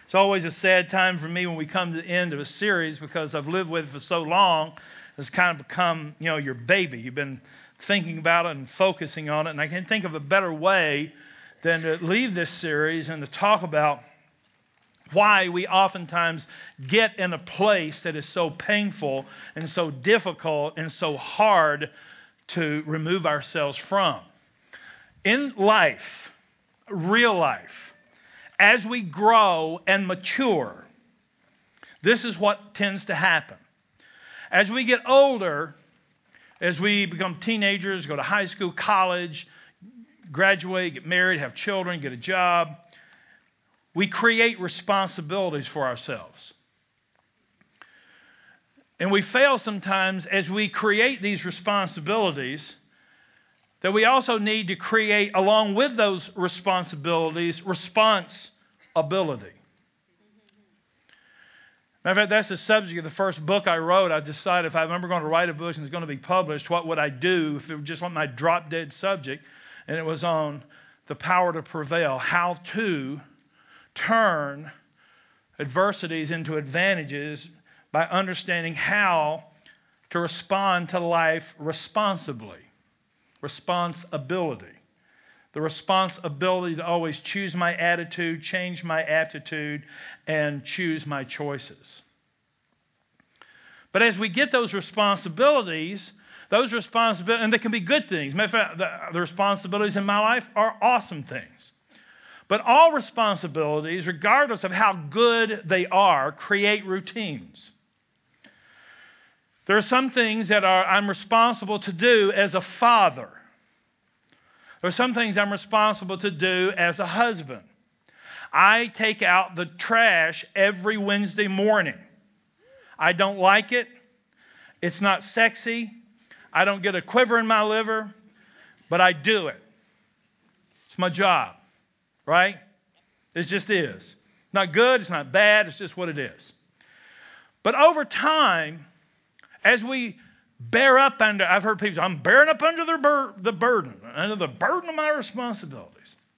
It's always a sad time for me when we come to the end of a series because I've lived with it for so long. It's kind of become, your baby. You've been thinking about it and focusing on it. And I can't think of a better way than to leave this series and to talk about why we oftentimes get in a place that is so painful and so difficult and so hard to remove ourselves from. In life, real life, as we grow and mature, this is what tends to happen. As we get older, as we become teenagers, go to high school, college, graduate, get married, have children, get a job, we create responsibilities for ourselves. And we fail sometimes as we create these responsibilities that we also need to create, along with those responsibilities, responsibility. Matter of fact, that's the subject of the first book I wrote. I decided if I'm ever going to write a book and it's going to be published, what would I do if it was just on my drop-dead subject? And it was on the power to prevail, how to turn adversities into advantages by understanding how to respond to life responsibly. Responsibility. The responsibility to always choose my attitude, change my aptitude, and choose my choices. But as we get those responsibilities, and they can be good things. Matter of fact, the responsibilities in my life are awesome things. But all responsibilities, regardless of how good they are, create routines. There are some things that I'm responsible to do as a father. There are some things I'm responsible to do as a husband. I take out the trash every Wednesday morning. I don't like it. It's not sexy. I don't get a quiver in my liver, but I do it. It's my job, right? It just is. It's not good. It's not bad. It's just what it is. But over time, as we bear up under, I've heard people say, I'm bearing up under the burden of my responsibilities.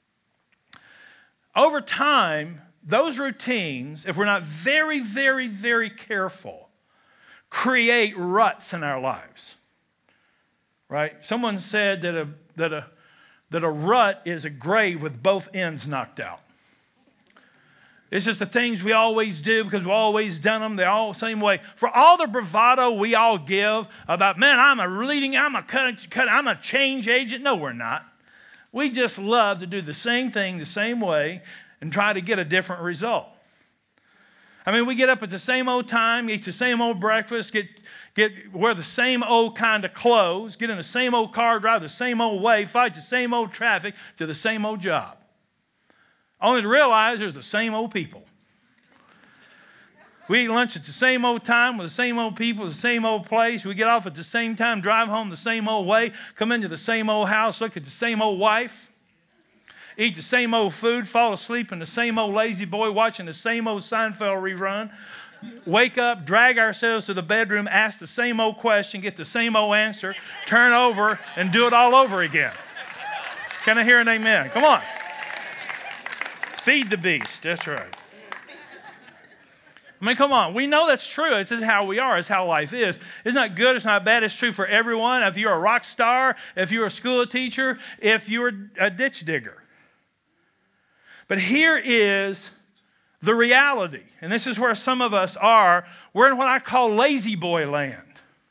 Over time, those routines, if we're not very, very, very careful, create ruts in our lives. Right? Someone said that a rut is a grave with both ends knocked out. It's just the things we always do because we've always done them. They're all the same way. For all the bravado we all give about, man, I'm a change agent. No, we're not. We just love to do the same thing the same way and try to get a different result. I mean, we get up at the same old time, eat the same old breakfast, wear the same old kind of clothes, get in the same old car, drive the same old way, fight the same old traffic, do the same old job. Only to realize there's the same old people. We eat lunch at the same old time with the same old people, the same old place. We get off at the same time, drive home the same old way, come into the same old house, look at the same old wife, eat the same old food, fall asleep in the same old lazy boy watching the same old Seinfeld rerun, wake up, drag ourselves to the bedroom, ask the same old question, get the same old answer, turn over, and do it all over again. Can I hear an amen? Come on. Feed the beast. That's right. I mean, come on. We know that's true. This is how we are. It's how life is. It's not good. It's not bad. It's true for everyone. If you're a rock star, if you're a school teacher, if you're a ditch digger. But here is the reality. And this is where some of us are. We're in what I call lazy boy land.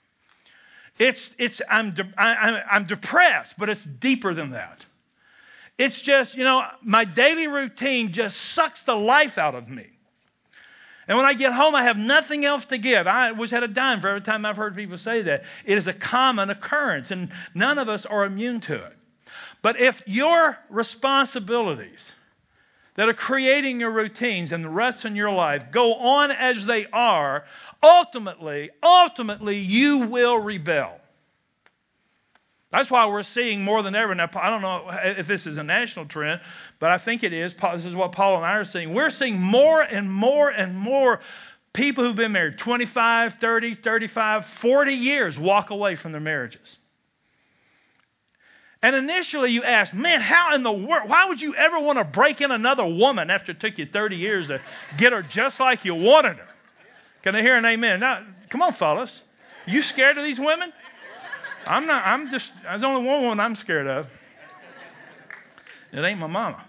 I'm depressed, but it's deeper than that. It's just, my daily routine just sucks the life out of me. And when I get home, I have nothing else to give. I wish I had a dime for every time I've heard people say that. It is a common occurrence, and none of us are immune to it. But if your responsibilities that are creating your routines and the rest in your life go on as they are, ultimately, you will rebel. That's why we're seeing more than ever. Now, I don't know if this is a national trend, but I think it is. This is what Paul and I are seeing. We're seeing more and more and more people who've been married 25, 30, 35, 40 years walk away from their marriages. And initially you ask, man, how in the world, why would you ever want to break in another woman after it took you 30 years to get her just like you wanted her? Can I hear an amen? Now, come on, fellas. You scared of these women? I'm not, there's only one woman I'm scared of. It ain't my mama.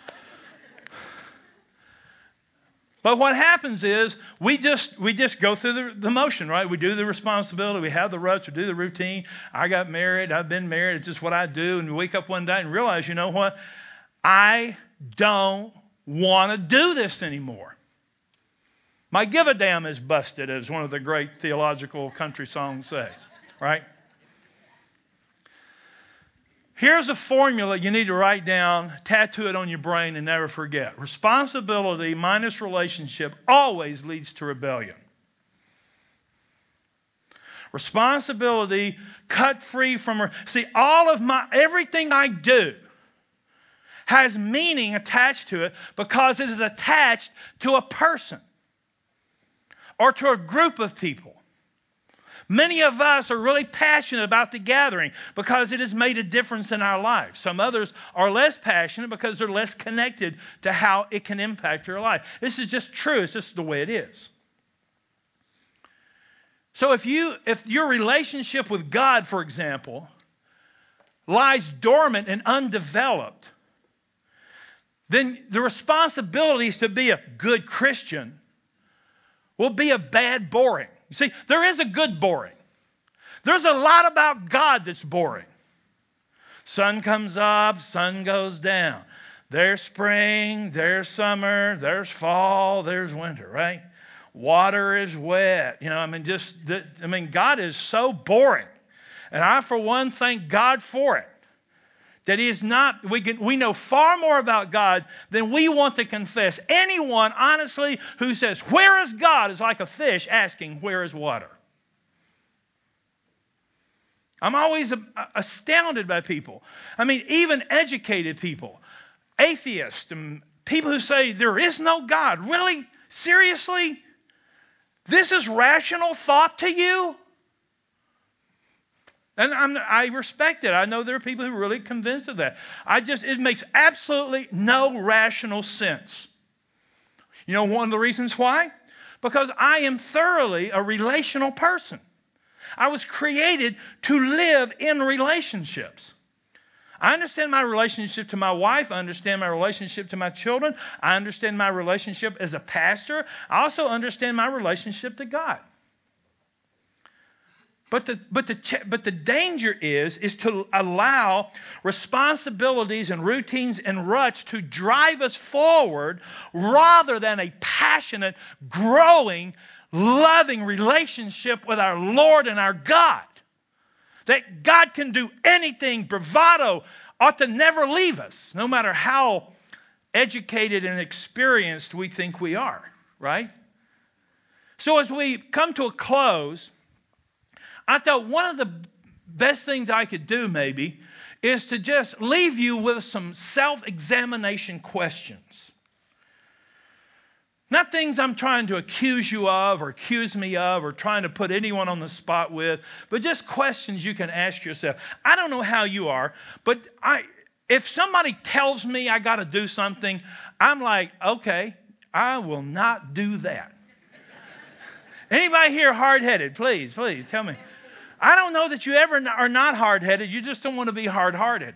But what happens is we just go through the motion, right? We do the responsibility. We have the ruts. We do the routine. I got married. I've been married. It's just what I do. And you wake up one day and realize, you know what? I don't want to do this anymore. My give a damn is busted, as one of the great theological country songs say, right? Here's a formula you need to write down, tattoo it on your brain, and never forget. Responsibility minus relationship always leads to rebellion. Responsibility cut free from... See, everything I do has meaning attached to it because it is attached to a person or to a group of people. Many of us are really passionate about the gathering because it has made a difference in our lives. Some others are less passionate because they're less connected to how it can impact your life. This is just true. It's just the way it is. So if your relationship with God, for example, lies dormant and undeveloped, then the responsibilities to be a good Christian will be a bad boring. You see, there is a good boring. There's a lot about God that's boring. Sun comes up, sun goes down. There's spring, there's summer, there's fall, there's winter, right? Water is wet. God is so boring. And I, for one, thank God for it. That He is not, we know far more about God than we want to confess. Anyone, honestly, who says, where is God, is like a fish asking, where is water? I'm always astounded by people. Even educated people, atheists, and people who say there is no God. Really? Seriously? This is rational thought to you? And I respect it. I know there are people who are really convinced of that. It makes absolutely no rational sense. You know one of the reasons why? Because I am thoroughly a relational person. I was created to live in relationships. I understand my relationship to my wife. I understand my relationship to my children. I understand my relationship as a pastor. I also understand my relationship to God. But the danger is to allow responsibilities and routines and ruts to drive us forward rather than a passionate, growing, loving relationship with our Lord and our God. That God can do anything, bravado, ought to never leave us, no matter how educated and experienced we think we are, right? So as we come to a close, I thought one of the best things I could do maybe is to just leave you with some self-examination questions. Not things I'm trying to accuse you of or accuse me of or trying to put anyone on the spot with, but just questions you can ask yourself. I don't know how you are, but if somebody tells me I got to do something, I'm like, okay, I will not do that. Anybody here hard-headed? Please tell me. I don't know that you ever are not hard-headed. You just don't want to be hard-hearted.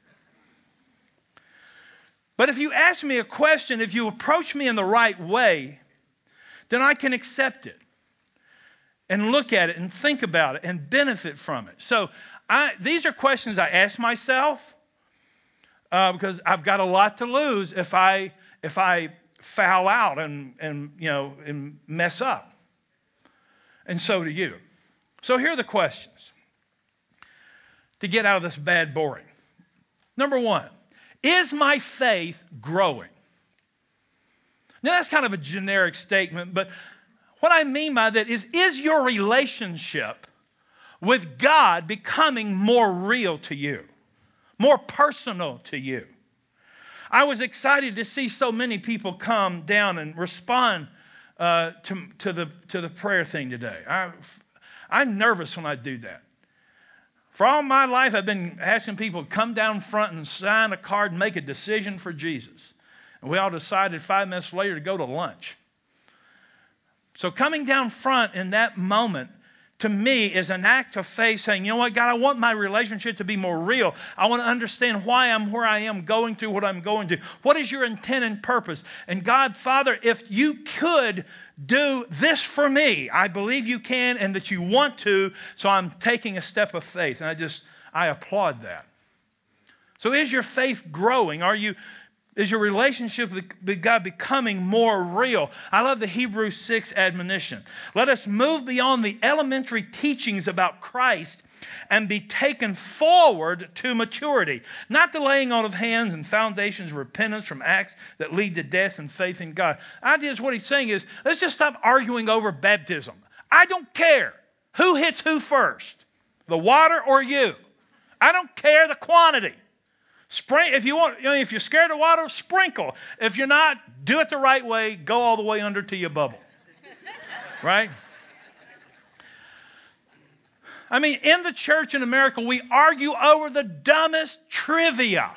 But if you ask me a question, if you approach me in the right way, then I can accept it and look at it and think about it and benefit from it. So these are questions I ask myself because I've got a lot to lose if I foul out and mess up. And so do you. So here are the questions to get out of this bad boring. Number one, is my faith growing? Now that's kind of a generic statement, but what I mean by that is your relationship with God becoming more real to you, more personal to you? I was excited to see so many people come down and respond to the prayer thing today. I'm nervous when I do that. For all my life, I've been asking people to come down front and sign a card and make a decision for Jesus. And we all decided 5 minutes later to go to lunch. So coming down front in that moment, to me, is an act of faith saying, you know what, God, I want my relationship to be more real. I want to understand why I'm where I am, going through what I'm going through. What is your intent and purpose? And God, Father, if you could do this for me, I believe you can and that you want to, so I'm taking a step of faith. And I applaud that. So is your faith growing? Is your relationship with God becoming more real? I love the Hebrews 6 admonition. Let us move beyond the elementary teachings about Christ and be taken forward to maturity. Not the laying on of hands and foundations of repentance from acts that lead to death and faith in God. Idea is what he's saying is, let's just stop arguing over baptism. I don't care who hits who first, the water or you. I don't care the quantity. If you want, if you're scared of water, sprinkle. If you're not, do it the right way. Go all the way under to your bubble. Right? I mean, in the church in America, we argue over the dumbest trivia.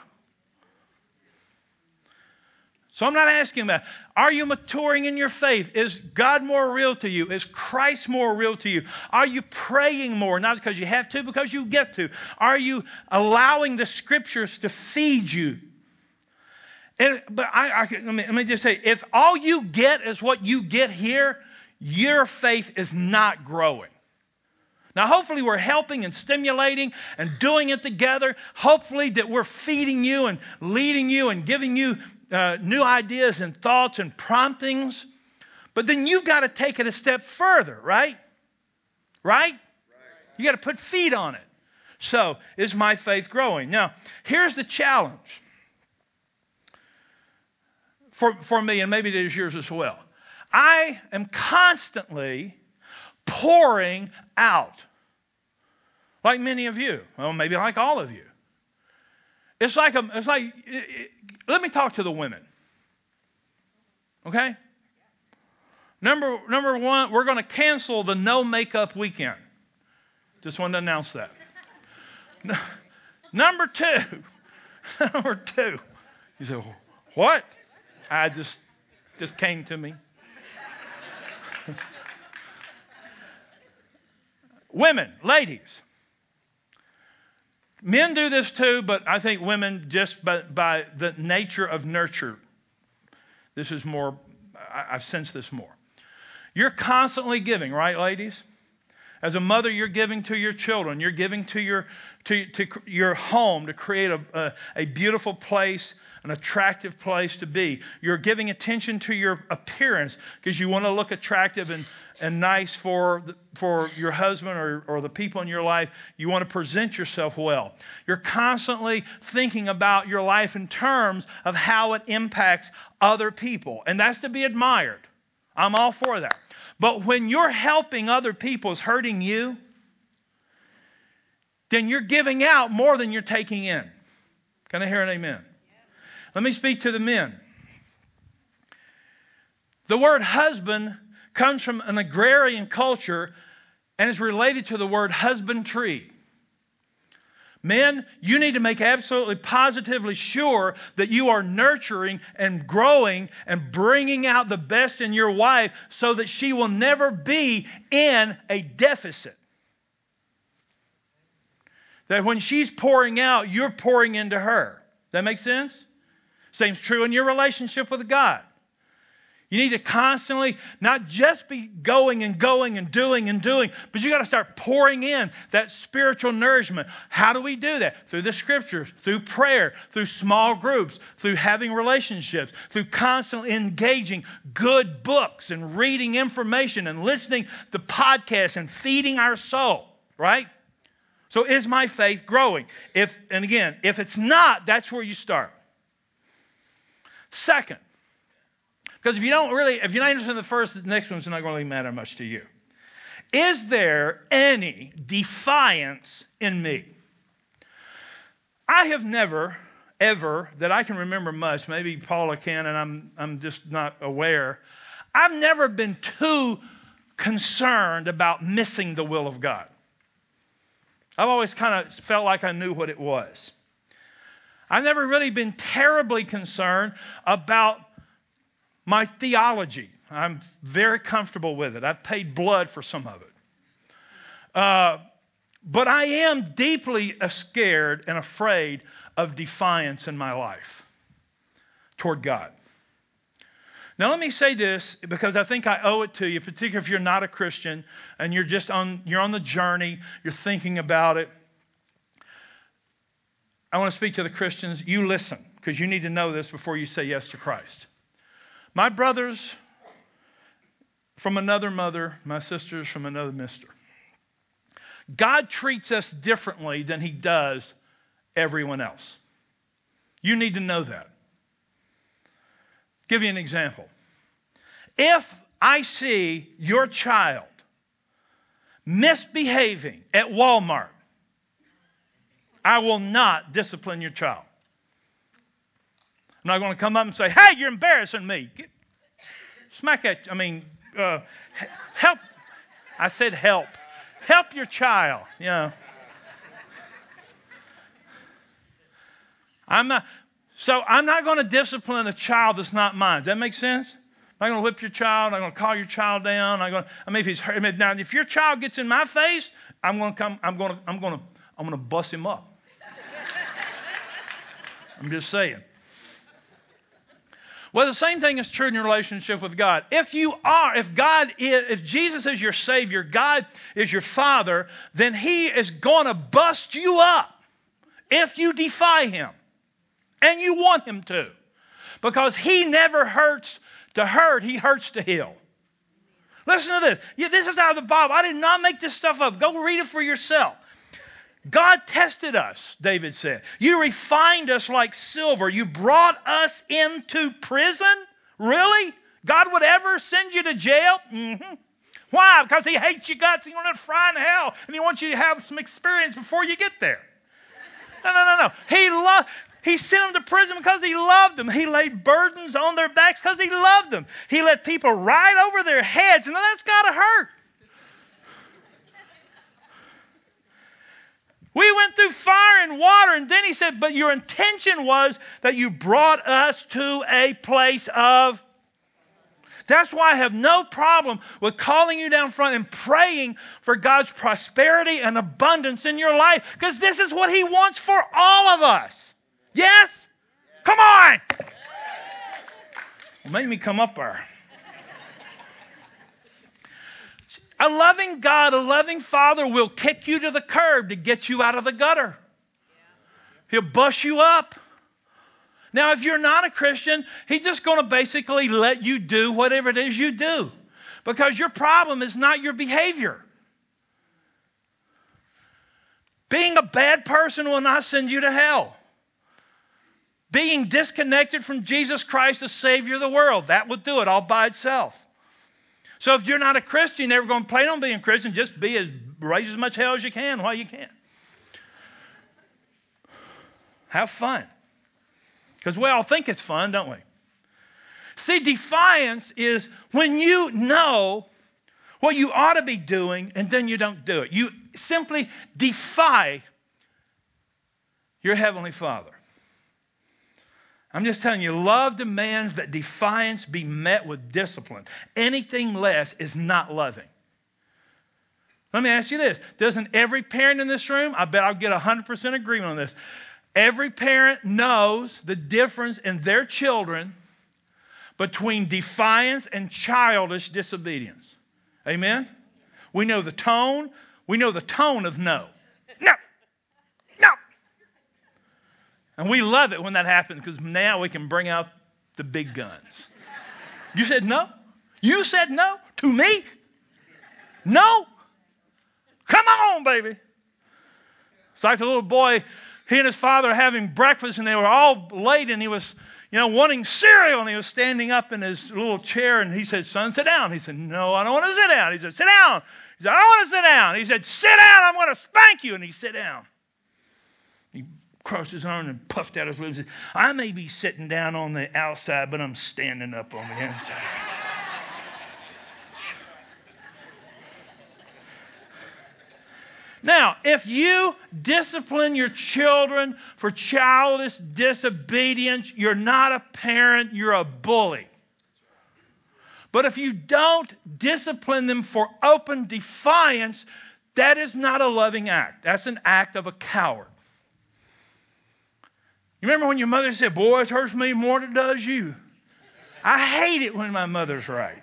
So I'm not asking about, are you maturing in your faith? Is God more real to you? Is Christ more real to you? Are you praying more? Not because you have to, because you get to. Are you allowing the Scriptures to feed you? Let me just say, if all you get is what you get here, your faith is not growing. Now, hopefully we're helping and stimulating and doing it together. Hopefully that we're feeding you and leading you and giving you new ideas and thoughts and promptings. But then you've got to take it a step further, right? Right? You got to put feet on it. So, is my faith growing? Now, here's the challenge for me, and maybe it is yours as well. I am constantly pouring out, like many of you. Well, maybe like all of you. Let me talk to the women. Okay? Number one, we're going to cancel the no makeup weekend. Just wanted to announce that. Number two. You say, what? I just came to me. Women, ladies. Men do this too, but I think women, just by the nature of nurture, this is more, I've sensed this more. You're constantly giving, right, ladies? As a mother, you're giving to your children. You're giving to your home to create a beautiful place, an attractive place to be. You're giving attention to your appearance because you want to look attractive and nice for your husband or the people in your life. You want to present yourself well. You're constantly thinking about your life in terms of how it impacts other people. And that's to be admired. I'm all for that. But when you're helping other people is hurting you, then you're giving out more than you're taking in. Can I hear an amen? Let me speak to the men. The word husband comes from an agrarian culture and is related to the word husbandry. Men, you need to make absolutely positively sure that you are nurturing and growing and bringing out the best in your wife so that she will never be in a deficit. That when she's pouring out, you're pouring into her. That make sense? Same's true in your relationship with God. You need to constantly not just be going and doing, but you got to start pouring in that spiritual nourishment. How do we do that? Through the Scriptures, through prayer, through small groups, through having relationships, through constantly engaging good books and reading information and listening to podcasts and feeding our soul, right? So is my faith growing? If it's not, that's where you start. Second, because if you're not interested in the first, the next one's not going to really matter much to you. Is there any defiance in me? I have never, ever, that I can remember much, maybe Paula can and I'm just not aware, I've never been too concerned about missing the will of God. I've always kind of felt like I knew what it was. I've never really been terribly concerned about my theology. I'm very comfortable with it. I've paid blood for some of it. But I am deeply scared and afraid of defiance in my life toward God. Now let me say this because I think I owe it to you, particularly if you're not a Christian and you're on the journey, you're thinking about it. I want to speak to the Christians. You listen, because you need to know this before you say yes to Christ. My brothers from another mother, my sisters from another mister. God treats us differently than He does everyone else. You need to know that. Give you an example. If I see your child misbehaving at Walmart, I will not discipline your child. I'm not going to come up and say, hey, you're embarrassing me. Help. I said help. Help your child. You know. I'm not going to discipline a child that's not mine. Does that make sense? I'm not going to whip your child. I'm going to call your child down. If he's hurt, now if your child gets in my face, I'm going to bust him up. I'm just saying. Well, the same thing is true in your relationship with God. If Jesus is your Savior, God is your Father, then He is going to bust you up if you defy Him. And you want Him to. Because He never hurts to hurt, He hurts to heal. Listen to this. This is out of the Bible. I did not make this stuff up. Go read it for yourself. God tested us, David said. You refined us like silver. You brought us into prison? Really? God would ever send you to jail? Mm-hmm. Why? Because He hates you guts. He wants to fry in hell. And He wants you to have some experience before you get there. No. He sent them to prison because He loved them. He laid burdens on their backs because He loved them. He let people ride over their heads. And that's got to hurt. We went through fire and water, and then He said, but your intention was that you brought us to a place of... That's why I have no problem with calling you down front and praying for God's prosperity and abundance in your life, because this is what He wants for all of us. Yes? Come on! Well, make me come up there. A loving God, a loving Father will kick you to the curb to get you out of the gutter. He'll bust you up. Now, if you're not a Christian, He's just going to basically let you do whatever it is you do. Because your problem is not your behavior. Being a bad person will not send you to hell. Being disconnected from Jesus Christ, the Savior of the world, that will do it all by itself. So if you're not a Christian, never going to plan on being a Christian, just raise as much hell as you can while you can. Have fun. Because we all think it's fun, don't we? See, defiance is when you know what you ought to be doing and then you don't do it. You simply defy your Heavenly Father. I'm just telling you, love demands that defiance be met with discipline. Anything less is not loving. Let me ask you this. Doesn't every parent in this room, I bet I'll get 100% agreement on this. Every parent knows the difference in their children between defiance and childish disobedience. Amen? We know the tone. We know the tone of no. No. No. And we love it when that happens because now we can bring out the big guns. You said no? You said no to me? No? Come on, baby. It's like the little boy, he and his father are having breakfast and they were all late and he was, wanting cereal and he was standing up in his little chair and he said, son, sit down. He said, no, I don't want to sit down. He said, sit down. He said, I don't want to sit down. He said, sit down, I'm going to spank you. And he sat down. He crossed his arm and puffed out his lips. He said, I may be sitting down on the outside, but I'm standing up on the inside. Now, if you discipline your children for childish disobedience, you're not a parent, you're a bully. But if you don't discipline them for open defiance, that is not a loving act. That's an act of a coward. You remember when your mother said, boy, it hurts me more than it does you. I hate it when my mother's right.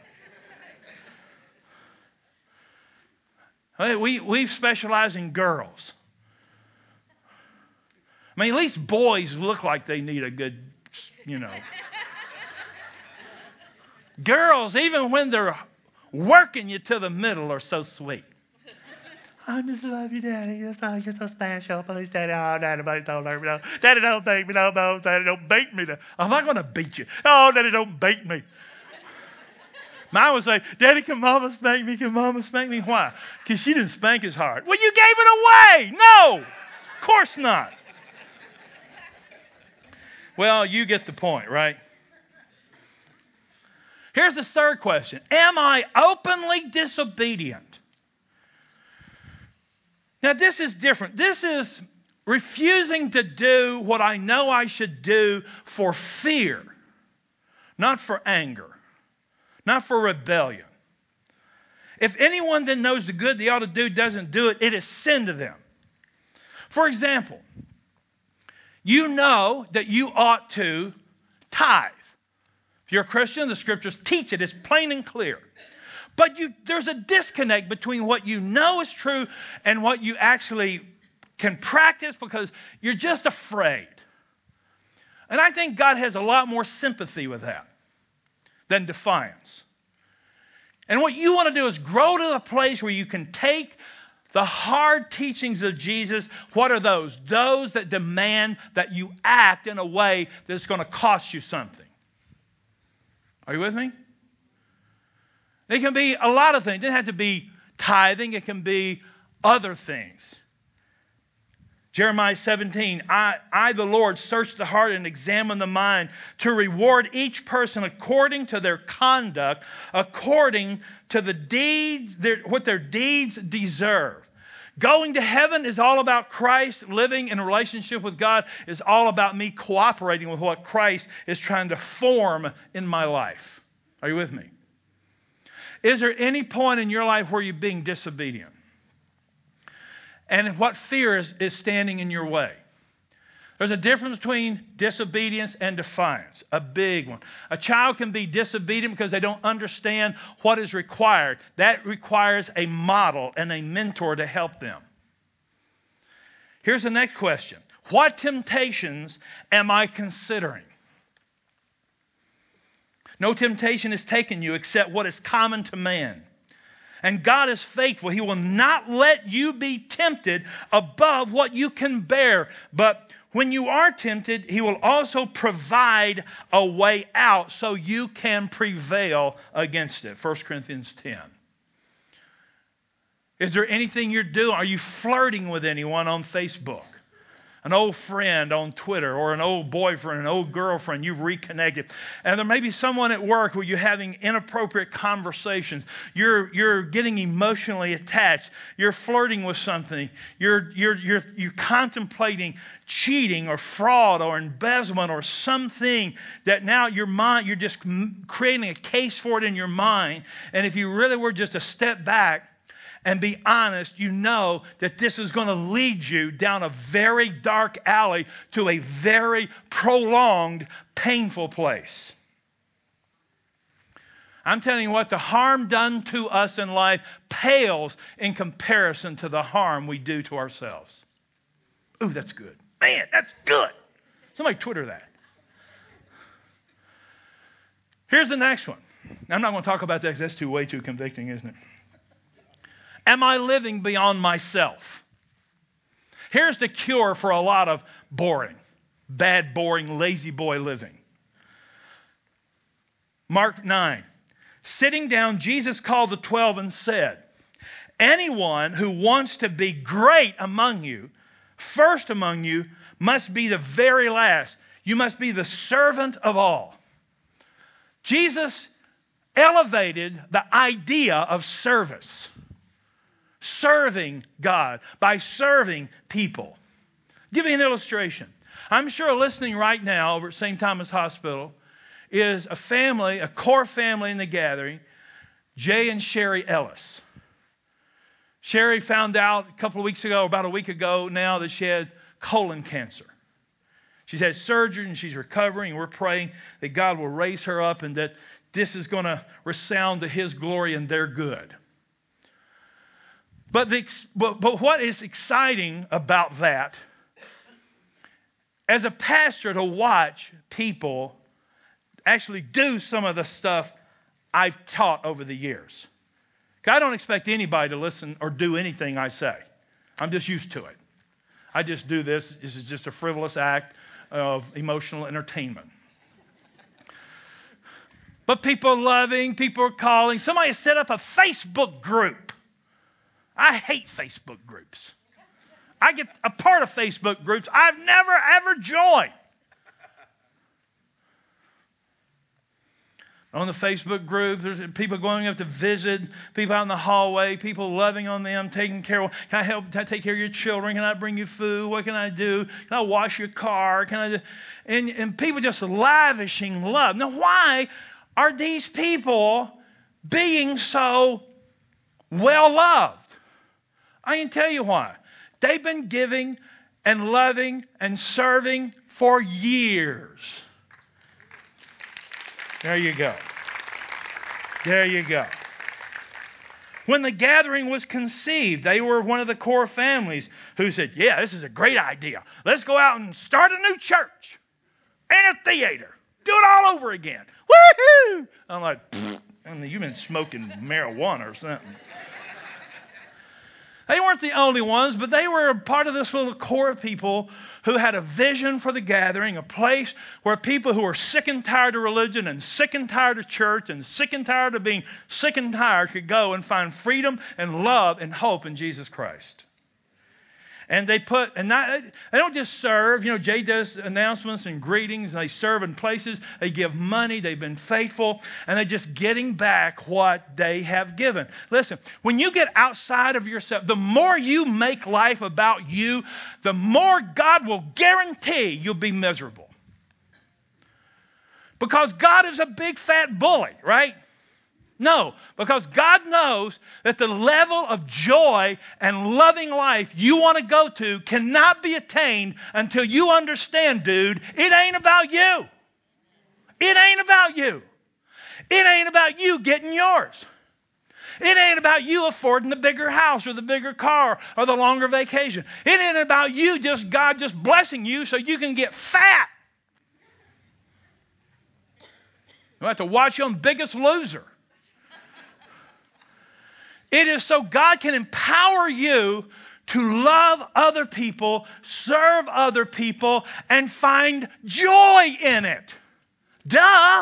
We specialize in girls. I mean, at least boys look like they need a good, Girls, even when they're working you to the middle, are so sweet. I just love you, Daddy. You're so special. Please, Daddy. Oh, Daddy, please don't hurt me. No. Daddy, don't beat me. No, Daddy, don't beat me. I'm not going to beat you. Oh, Daddy, don't beat me. Mine would say, Daddy, can Mama spank me? Can Mama spank me? Why? Because she didn't spank as hard. Well, you gave it away. No, of course not. Well, you get the point, right? Here's the third question. Am I openly disobedient? Now, this is different. This is refusing to do what I know I should do for fear, not for anger, not for rebellion. If anyone that knows the good they ought to do doesn't do it, it is sin to them. For example, you know that you ought to tithe. If you're a Christian, the Scriptures teach it. It's plain and clear. But there's a disconnect between what you know is true and what you actually can practice because you're just afraid. And I think God has a lot more sympathy with that than defiance. And what you want to do is grow to the place where you can take the hard teachings of Jesus. What are those? Those that demand that you act in a way that's going to cost you something. Are you with me? It can be a lot of things. It doesn't have to be tithing. It can be other things. Jeremiah 17, I, the Lord, search the heart and examine the mind to reward each person according to their conduct, according to the deeds, what their deeds deserve. Going to heaven is all about Christ. Living in a relationship with God is all about me cooperating with what Christ is trying to form in my life. Are you with me? Is there any point in your life where you're being disobedient? And what fear is standing in your way? There's a difference between disobedience and defiance, a big one. A child can be disobedient because they don't understand what is required. That requires a model and a mentor to help them. Here's the next question. What temptations am I considering? No temptation has taken you except what is common to man. And God is faithful. He will not let you be tempted above what you can bear. But when you are tempted, He will also provide a way out so you can prevail against it. 1 Corinthians 10. Is there anything you're doing? Are you flirting with anyone on Facebook? An old friend on Twitter, or an old boyfriend, an old girlfriend, you've reconnected. And there may be someone at work where you're having inappropriate conversations. You're getting emotionally attached. You're flirting with something. You're contemplating cheating or fraud or embezzlement or something that now your mind, you're just creating a case for it in your mind. And if you really were just a step back and be honest, you know that this is going to lead you down a very dark alley to a very prolonged, painful place. I'm telling you what, the harm done to us in life pales in comparison to the harm we do to ourselves. Ooh, that's good. Man, that's good. Somebody Twitter that. Here's the next one. I'm not going to talk about that because that's way too convicting, isn't it? Am I living beyond myself? Here's the cure for a lot of bad, boring, lazy boy living. Mark 9. Sitting down, Jesus called the 12 and said, anyone who wants to be great among you, first among you, must be the very last. You must be the servant of all. Jesus elevated the idea of service. serving God, by serving people. Give me an illustration. I'm sure listening right now over at St. Thomas Hospital is a family, a core family in the gathering, Jay and Sherry Ellis. Sherry found out a couple of weeks ago, about a week ago now, that she had colon cancer. She's had surgery and she's recovering, and we're praying that God will raise her up and that this is going to resound to His glory and their good. But what is exciting about that, as a pastor, to watch people actually do some of the stuff I've taught over the years. I don't expect anybody to listen or do anything I say. I'm just used to it. I just do this. This is just a frivolous act of emotional entertainment. But people loving, people are calling. Somebody set up a Facebook group. I hate Facebook groups. I get a part of Facebook groups I've never, ever joined. On the Facebook group, there's people going up to visit, people out in the hallway, people loving on them, taking care of, can I help take care of your children? Can I bring you food? What can I do? Can I wash your car? Can I do? And people just lavishing love. Now, why are these people being so well loved? I can tell you why. They've been giving and loving and serving for years. There you go. There you go. When the gathering was conceived, they were one of the core families who said, yeah, this is a great idea. Let's go out and start a new church and a theater. Do it all over again. Woohoo! I'm like, you've been smoking marijuana or something. They weren't the only ones, but they were a part of this little core of people who had a vision for the gathering, a place where people who are sick and tired of religion and sick and tired of church and sick and tired of being sick and tired could go and find freedom and love and hope in Jesus Christ. And they don't just serve. You know, Jay does announcements and greetings. And they serve in places. They give money. They've been faithful. And they're just getting back what they have given. Listen, when you get outside of yourself, the more you make life about you, the more God will guarantee you'll be miserable. Because God is a big fat bully, right? No, because God knows that the level of joy and loving life you want to go to cannot be attained until you understand, dude, it ain't about you. It ain't about you. It ain't about you getting yours. It ain't about you affording the bigger house or the bigger car or the longer vacation. It ain't about you, God just blessing you so you can get fat. You have to watch you on Biggest Loser. It is so God can empower you to love other people, serve other people, and find joy in it. Duh!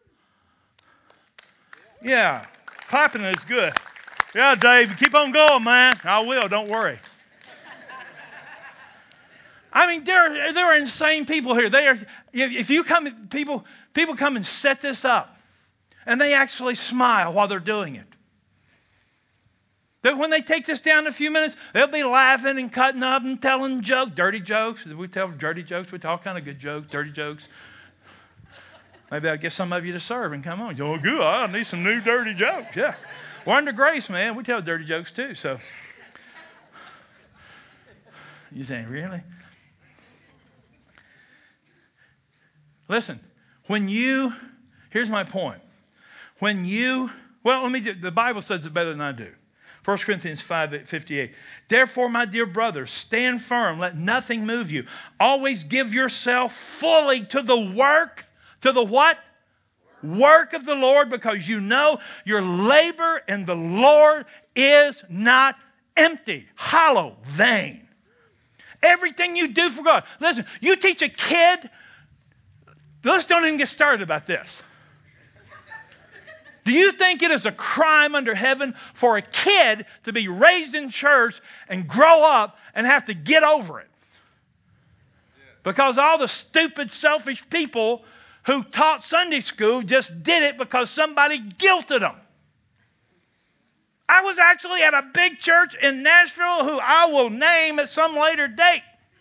Yeah, clapping is good. Yeah, Dave, keep on going, man. I will, don't worry. I mean, there are insane people here. If you come, people come and set this up, and they actually smile while they're doing it. That when they take this down in a few minutes, they'll be laughing and cutting up and telling jokes, dirty jokes. We tell dirty jokes. We tell all kind of good jokes, dirty jokes. Maybe I'll get some of you to serve and come on. Oh, good. I need some new dirty jokes. Yeah. We're under grace, man. We tell dirty jokes too. So you saying, really? Listen, here's my point. The Bible says it better than I do. 1 Corinthians 5:58. Therefore, my dear brothers, stand firm. Let nothing move you. Always give yourself fully to the work. To the what? Work of the Lord, because you know your labor in the Lord is not empty, hollow, vain. Everything you do for God. Listen, you teach a kid. Let's don't even get started about this. Do you think it is a crime under heaven for a kid to be raised in church and grow up and have to get over it? Because all the stupid, selfish people who taught Sunday school just did it because somebody guilted them. I was actually at a big church in Nashville who I will name at some later date.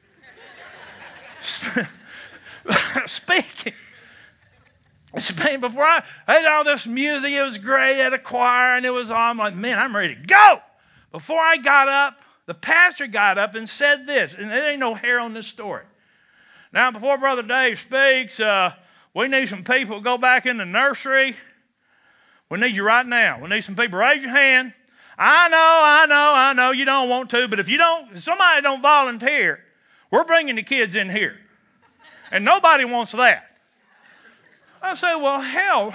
Speaking. Before I had all this music, it was great at a choir, and it was all, I'm like, man, I'm ready to go. Before I got up, the pastor got up and said this, and there ain't no hair on this story. Now, before Brother Dave speaks, we need some people to go back in the nursery. We need you right now. We need some people. Raise your hand. I know you don't want to, but if somebody don't volunteer, we're bringing the kids in here. And nobody wants that. I say, well, hell,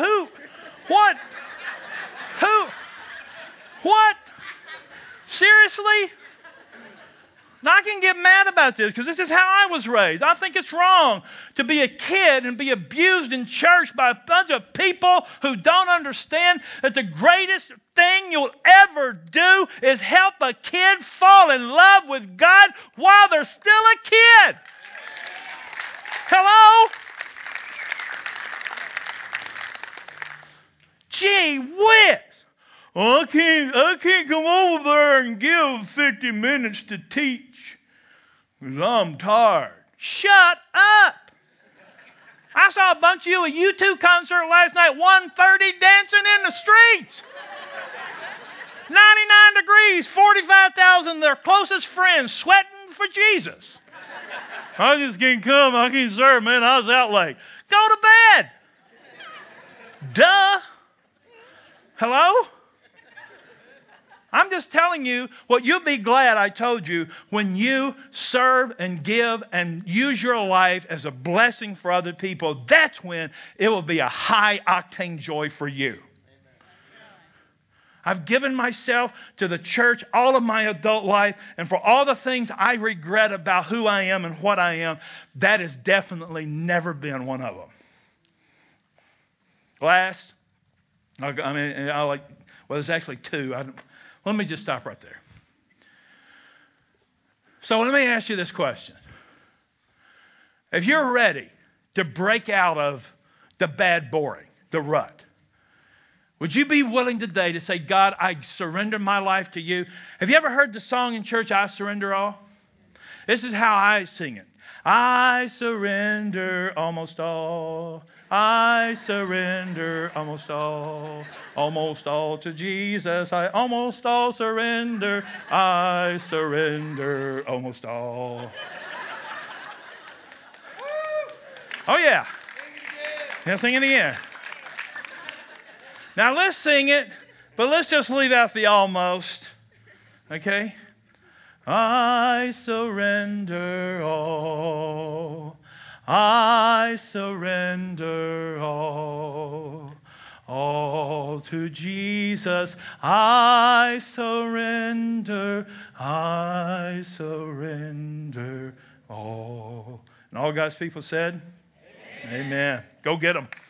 what? Seriously? Now, I can get mad about this because this is how I was raised. I think it's wrong to be a kid and be abused in church by a bunch of people who don't understand that the greatest thing you'll ever do is help a kid fall in love with God while they're still a kid. Hello? Gee whiz. Well, I can't come over there and give 50 minutes to teach because I'm tired. Shut up. I saw a bunch of you at a U2 concert last night, 1:30, dancing in the streets. 99 degrees, 45,000 their closest friends sweating for Jesus. I just can't come. I can't serve, man. I was out late. Go to bed. Duh. Hello? I'm just telling you what you'll be glad I told you when you serve and give and use your life as a blessing for other people. That's when it will be a high-octane joy for you. I've given myself to the church all of my adult life, and for all the things I regret about who I am and what I am, that has definitely never been one of them. Last, there's actually two. Let me just stop right there. So let me ask you this question. If you're ready to break out of the bad boring, the rut, would you be willing today to say, God, I surrender my life to you? Have you ever heard the song in church, I Surrender All? This is how I sing it. I surrender almost all. I surrender almost all to Jesus. I almost all surrender. I surrender almost all. Oh, yeah. Now sing it again. Now let's sing it, but let's just leave out the almost. Okay? I surrender all. I surrender all to Jesus. I surrender all. And all God's people said, Amen. Go get them.